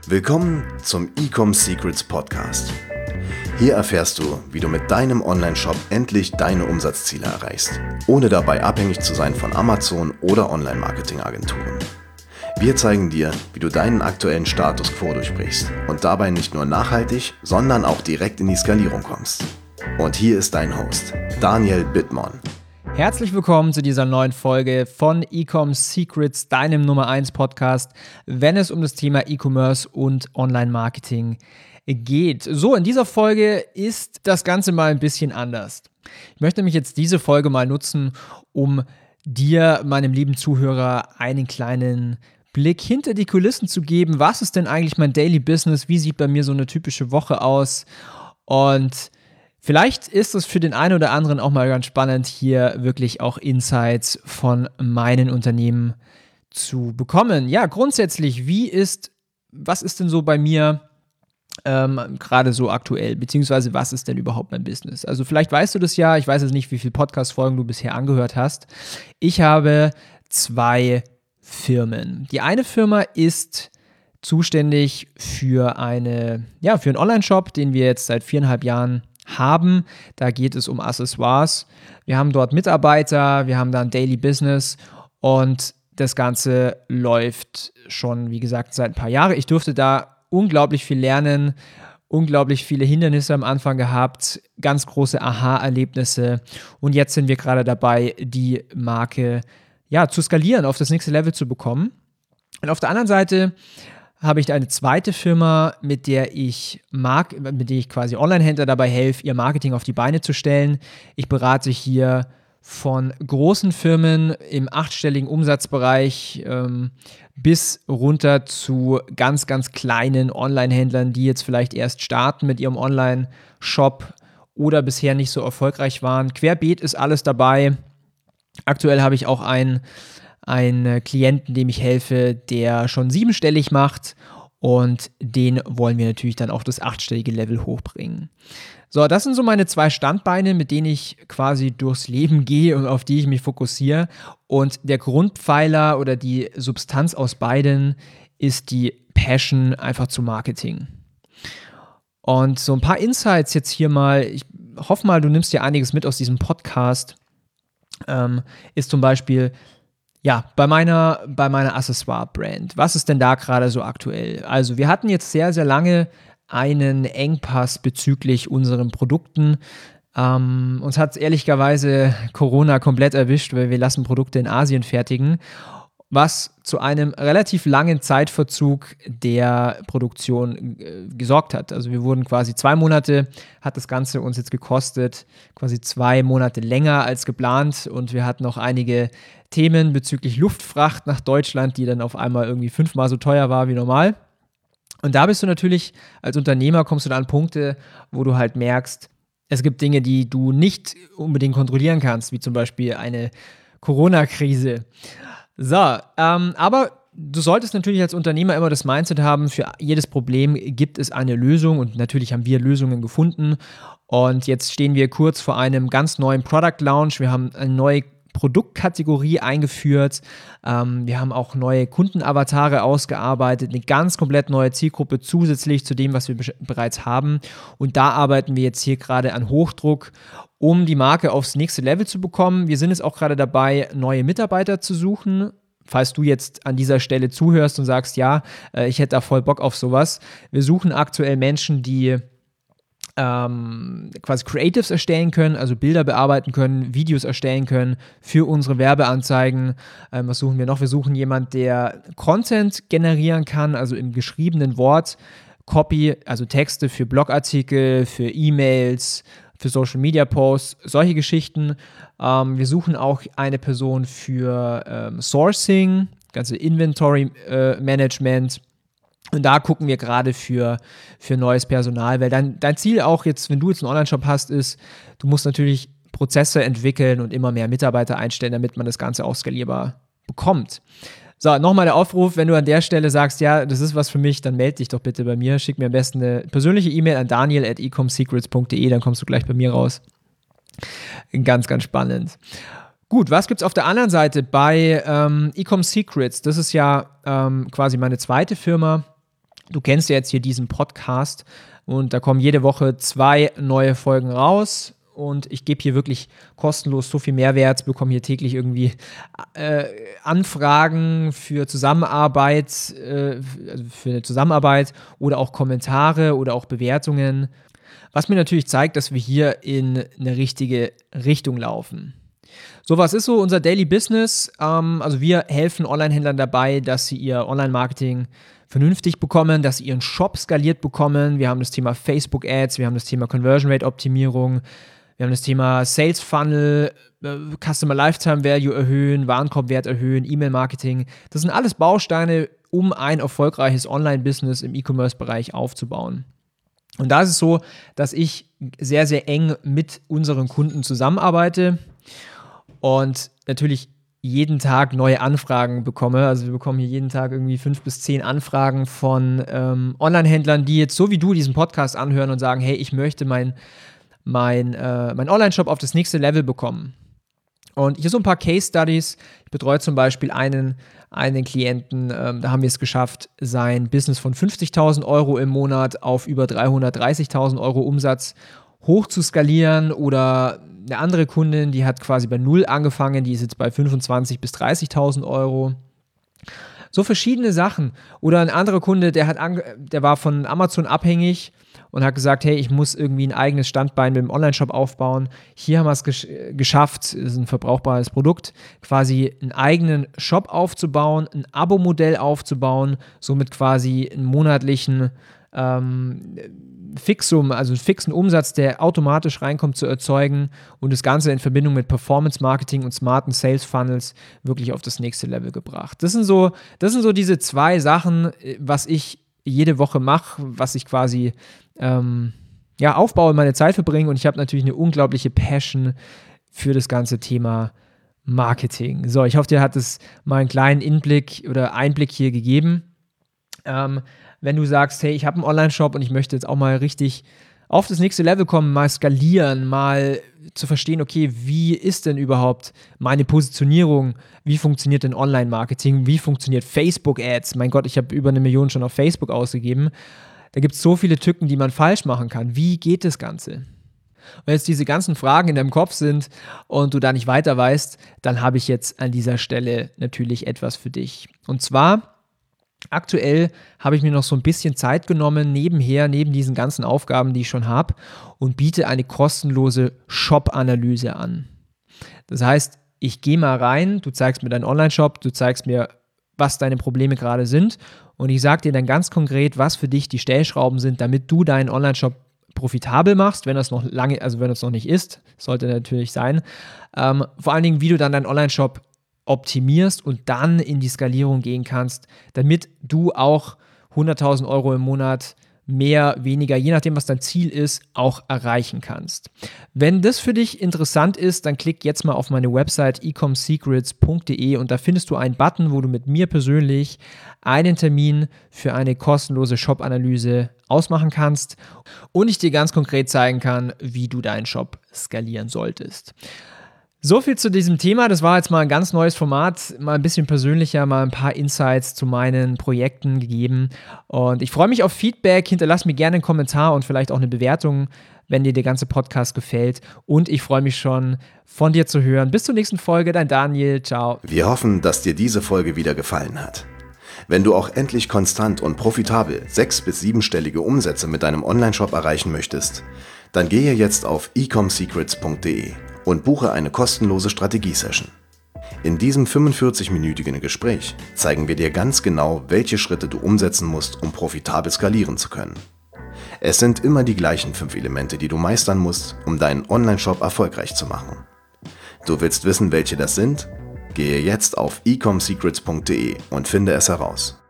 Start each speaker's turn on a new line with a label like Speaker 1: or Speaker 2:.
Speaker 1: Willkommen zum Ecom Secrets Podcast. Hier erfährst du, wie du mit deinem Online-Shop endlich deine Umsatzziele erreichst, ohne dabei abhängig zu sein von Amazon oder Online-Marketing-Agenturen. Wir zeigen dir, wie du deinen aktuellen Status quo durchbrichst und dabei nicht nur nachhaltig, sondern auch direkt in die Skalierung kommst. Und hier ist dein Host, Daniel Bittmann.
Speaker 2: Herzlich willkommen zu dieser neuen Folge von Ecom Secrets, deinem Nummer 1 Podcast, wenn es um das Thema E-Commerce und Online-Marketing geht. So, in dieser Folge ist das Ganze mal ein bisschen anders. Ich möchte nämlich jetzt diese Folge mal nutzen, um dir, meinem lieben Zuhörer, einen kleinen Blick hinter die Kulissen zu geben. Was ist denn eigentlich mein Daily Business? Wie sieht bei mir so eine typische Woche aus? Und vielleicht ist es für den einen oder anderen auch mal ganz spannend, hier wirklich auch Insights von meinen Unternehmen zu bekommen. Ja, grundsätzlich, was ist denn so bei mir gerade so aktuell, beziehungsweise was ist denn überhaupt mein Business? Also vielleicht weißt du das ja, ich weiß jetzt nicht, wie viele Podcast-Folgen du bisher angehört hast. Ich habe 2 Firmen. Die eine Firma ist zuständig für einen Online-Shop, den wir jetzt seit 4,5 Jahren haben. Da geht es um Accessoires. Wir haben dort Mitarbeiter, wir haben da ein Daily Business und das Ganze läuft schon, wie gesagt, seit ein paar Jahren. Ich durfte da unglaublich viel lernen, unglaublich viele Hindernisse am Anfang gehabt, ganz große Aha-Erlebnisse und jetzt sind wir gerade dabei, die Marke zu skalieren, auf das nächste Level zu bekommen. Und auf der anderen Seite habe ich eine zweite Firma, mit der ich quasi Online-Händler dabei helfe, ihr Marketing auf die Beine zu stellen. Ich berate hier von großen Firmen im 8-stelligen Umsatzbereich bis runter zu ganz, ganz kleinen Online-Händlern, die jetzt vielleicht erst starten mit ihrem Online-Shop oder bisher nicht so erfolgreich waren. Querbeet ist alles dabei. Aktuell habe ich auch einen Klienten, dem ich helfe, der schon 7-stellig macht und den wollen wir natürlich dann auf das 8-stellige Level hochbringen. So, das sind so meine 2 Standbeine, mit denen ich quasi durchs Leben gehe und auf die ich mich fokussiere. Und der Grundpfeiler oder die Substanz aus beiden ist die Passion einfach zu Marketing. Und so ein paar Insights jetzt hier mal, ich hoffe mal, du nimmst dir einiges mit aus diesem Podcast, ist zum Beispiel bei meiner Accessoire-Brand. Was ist denn da gerade so aktuell? Also wir hatten jetzt sehr, sehr lange einen Engpass bezüglich unseren Produkten. Uns hat ehrlicherweise Corona komplett erwischt, weil wir lassen Produkte in Asien fertigen, was zu einem relativ langen Zeitverzug der Produktion gesorgt hat. Also wir wurden quasi 2 Monate, hat das Ganze uns jetzt gekostet, quasi 2 Monate länger als geplant und wir hatten auch einige Themen bezüglich Luftfracht nach Deutschland, die dann auf einmal irgendwie 5-mal so teuer war wie normal. Und da bist du natürlich, als Unternehmer kommst du da an Punkte, wo du halt merkst, es gibt Dinge, die du nicht unbedingt kontrollieren kannst, wie zum Beispiel eine Corona-Krise. So, aber du solltest natürlich als Unternehmer immer das Mindset haben, für jedes Problem gibt es eine Lösung und natürlich haben wir Lösungen gefunden. Und jetzt stehen wir kurz vor einem ganz neuen Product Launch. Wir haben eine neue Produktkategorie eingeführt. Wir haben auch neue Kundenavatare ausgearbeitet, eine ganz komplett neue Zielgruppe zusätzlich zu dem, was wir bereits haben. Und da arbeiten wir jetzt hier gerade an Hochdruck, um die Marke aufs nächste Level zu bekommen. Wir sind jetzt auch gerade dabei, neue Mitarbeiter zu suchen. Falls du jetzt an dieser Stelle zuhörst und sagst, ich hätte da voll Bock auf sowas. Wir suchen aktuell Menschen, die quasi Creatives erstellen können, also Bilder bearbeiten können, Videos erstellen können für unsere Werbeanzeigen. Was suchen wir noch? Wir suchen jemanden, der Content generieren kann, also im geschriebenen Wort, Copy, also Texte für Blogartikel, für E-Mails, für Social Media Posts, solche Geschichten. Wir suchen auch eine Person für Sourcing, ganze Inventory Management. Und da gucken wir gerade für neues Personal, weil dein Ziel auch jetzt, wenn du jetzt einen Online-Shop hast, ist, du musst natürlich Prozesse entwickeln und immer mehr Mitarbeiter einstellen, damit man das Ganze auch skalierbar bekommt. So, nochmal der Aufruf, wenn du an der Stelle sagst, ja, das ist was für mich, dann melde dich doch bitte bei mir. Schick mir am besten eine persönliche E-Mail an daniel@ecomsecrets.de, dann kommst du gleich bei mir raus. Ganz, ganz spannend. Gut, was gibt es auf der anderen Seite bei Ecom Secrets? Das ist ja quasi meine zweite Firma. Du kennst ja jetzt hier diesen Podcast und da kommen jede Woche 2 neue Folgen raus. Und ich gebe hier wirklich kostenlos so viel Mehrwert, bekomme hier täglich irgendwie Anfragen für Zusammenarbeit, für eine Zusammenarbeit oder auch Kommentare oder auch Bewertungen, was mir natürlich zeigt, dass wir hier in eine richtige Richtung laufen. So, was ist so unser Daily Business? Also wir helfen Online-Händlern dabei, dass sie ihr Online-Marketing vernünftig bekommen, dass sie ihren Shop skaliert bekommen. Wir haben das Thema Facebook-Ads, wir haben das Thema Conversion-Rate-Optimierung, wir haben das Thema Sales Funnel, Customer Lifetime Value erhöhen, Warenkorbwert erhöhen, E-Mail-Marketing. Das sind alles Bausteine, um ein erfolgreiches Online-Business im E-Commerce-Bereich aufzubauen. Und da ist es so, dass ich sehr, sehr eng mit unseren Kunden zusammenarbeite und natürlich jeden Tag neue Anfragen bekomme. Also wir bekommen hier jeden Tag irgendwie 5 bis 10 Anfragen von Online-Händlern, die jetzt so wie du diesen Podcast anhören und sagen, hey, ich möchte mein Online-Shop auf das nächste Level bekommen. Und hier so ein paar Case-Studies. Ich betreue zum Beispiel einen Klienten, da haben wir es geschafft, sein Business von 50.000 Euro im Monat auf über 330.000 Euro Umsatz hoch zu skalieren. Oder eine andere Kundin, die hat quasi bei 0 angefangen, die ist jetzt bei 25.000 bis 30.000 Euro. So verschiedene Sachen. Oder ein anderer Kunde, der war von Amazon abhängig und hat gesagt, hey, ich muss irgendwie ein eigenes Standbein mit dem Online-Shop aufbauen. Hier haben wir es geschafft, das ist ein verbrauchbares Produkt, quasi einen eigenen Shop aufzubauen, ein Abo-Modell aufzubauen, somit quasi einen monatlichen Fixum, also einen fixen Umsatz, der automatisch reinkommt, zu erzeugen und das Ganze in Verbindung mit Performance-Marketing und smarten Sales-Funnels wirklich auf das nächste Level gebracht. Das sind so diese 2 Sachen, was ich jede Woche mache, was ich quasi aufbaue, meine Zeit verbringe, und ich habe natürlich eine unglaubliche Passion für das ganze Thema Marketing. So, ich hoffe, dir hat es mal einen kleinen Einblick hier gegeben. Wenn du sagst, hey, ich habe einen Online-Shop und ich möchte jetzt auch mal richtig auf das nächste Level kommen, mal skalieren, mal zu verstehen, okay, wie ist denn überhaupt meine Positionierung, wie funktioniert denn Online-Marketing, wie funktioniert Facebook-Ads, mein Gott, ich habe über 1 Million schon auf Facebook ausgegeben, da gibt es so viele Tücken, die man falsch machen kann, wie geht das Ganze? Wenn jetzt diese ganzen Fragen in deinem Kopf sind und du da nicht weiter weißt, dann habe ich jetzt an dieser Stelle natürlich etwas für dich. Und zwar, aktuell habe ich mir noch so ein bisschen Zeit genommen, neben diesen ganzen Aufgaben, die ich schon habe, und biete eine kostenlose Shop-Analyse an. Das heißt, ich gehe mal rein, du zeigst mir deinen Online-Shop, du zeigst mir, was deine Probleme gerade sind, und ich sage dir dann ganz konkret, was für dich die Stellschrauben sind, damit du deinen Online-Shop profitabel machst, wenn das noch nicht ist, sollte natürlich sein. Vor allen Dingen, wie du dann deinen Online-Shop optimierst und dann in die Skalierung gehen kannst, damit du auch 100.000 Euro im Monat mehr, weniger, je nachdem, was dein Ziel ist, auch erreichen kannst. Wenn das für dich interessant ist, dann klick jetzt mal auf meine Website ecomsecrets.de und da findest du einen Button, wo du mit mir persönlich einen Termin für eine kostenlose Shop-Analyse ausmachen kannst und ich dir ganz konkret zeigen kann, wie du deinen Shop skalieren solltest. So viel zu diesem Thema. Das war jetzt mal ein ganz neues Format, mal ein bisschen persönlicher, mal ein paar Insights zu meinen Projekten gegeben. Und ich freue mich auf Feedback. Hinterlass mir gerne einen Kommentar und vielleicht auch eine Bewertung, wenn dir der ganze Podcast gefällt. Und ich freue mich schon, von dir zu hören. Bis zur nächsten Folge, dein Daniel. Ciao.
Speaker 1: Wir hoffen, dass dir diese Folge wieder gefallen hat. Wenn du auch endlich konstant und profitabel 6- bis 7-stellige Umsätze mit deinem Onlineshop erreichen möchtest, dann gehe jetzt auf ecomsecrets.de und buche eine kostenlose Strategie-Session. In diesem 45-minütigen Gespräch zeigen wir dir ganz genau, welche Schritte du umsetzen musst, um profitabel skalieren zu können. Es sind immer die gleichen 5 Elemente, die du meistern musst, um deinen Online-Shop erfolgreich zu machen. Du willst wissen, welche das sind? Gehe jetzt auf ecomsecrets.de und finde es heraus.